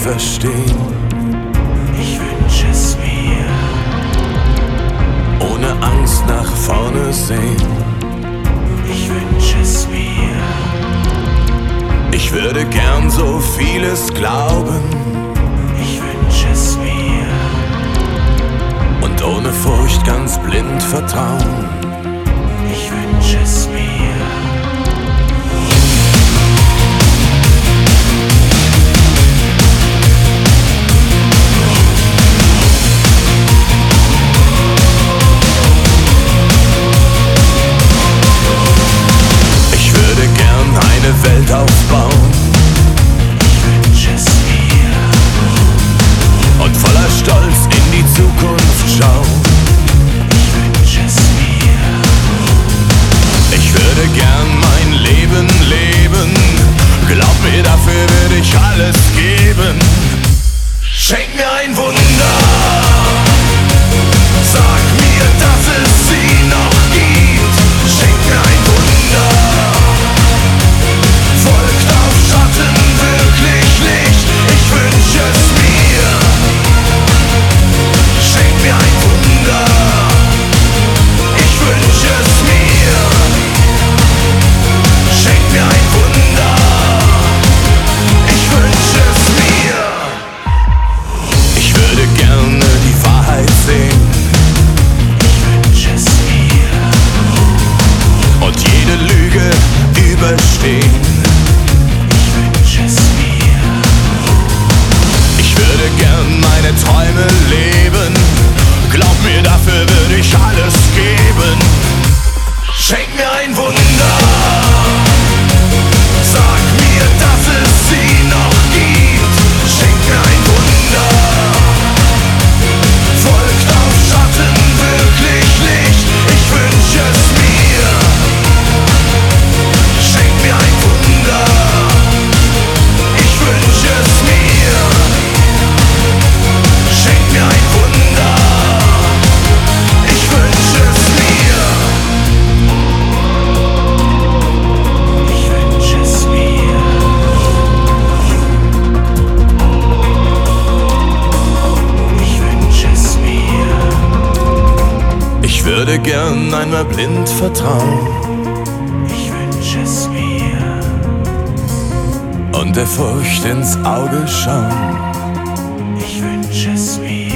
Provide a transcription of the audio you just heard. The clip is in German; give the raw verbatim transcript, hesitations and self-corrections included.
verstehen. Ich wünsch es mir. Ohne Angst nach vorne sehen. Ich wünsch es mir. Ich würde gern so vieles glauben. Ich wünsch es mir. Und ohne Furcht ganz blind vertrauen. Ich wünsch es mir. Eine Welt aufbauen. Ich wünsch es mir. Und voller Stolz in die Zukunft schauen. Ich wünsch es mir. Ich würde gern mein Leben leben. Glaub mir, dafür würde ich alles geben. Schenk mir ein Wunder. Sag mir, dass es sie noch gibt. Schenk mir ein Wunder. Folgt auf Schatten wirklich Licht, ich wünsch es mir. Schenk mir ein Wunder, ich wünsch es mir. Schenk mir ein Wunder, ich wünsch es mir. Ich würde gerne die Wahrheit sehen. Ich wünsch es mir. Und jede Lüge überstehen. Meine Träume leben, glaub mir, dafür würde ich alles geben. Schenk mir ein Wunder, sag mir, dass es sie noch gibt. Schenk mir ein Wunder, folgt auf Schatten wirklich Licht, ich wünsch es mir. Schenk mir ein Wunder, ich wünsch es mir. Schenk mir ein Wunder, ich wünsch es mir. Ich wünsch es mir. Ich wünsch es mir. Ich würde gern einmal blind vertrauen. Ich wünsch es mir. Und der Furcht ins Auge schauen. Ich wünsch es mir.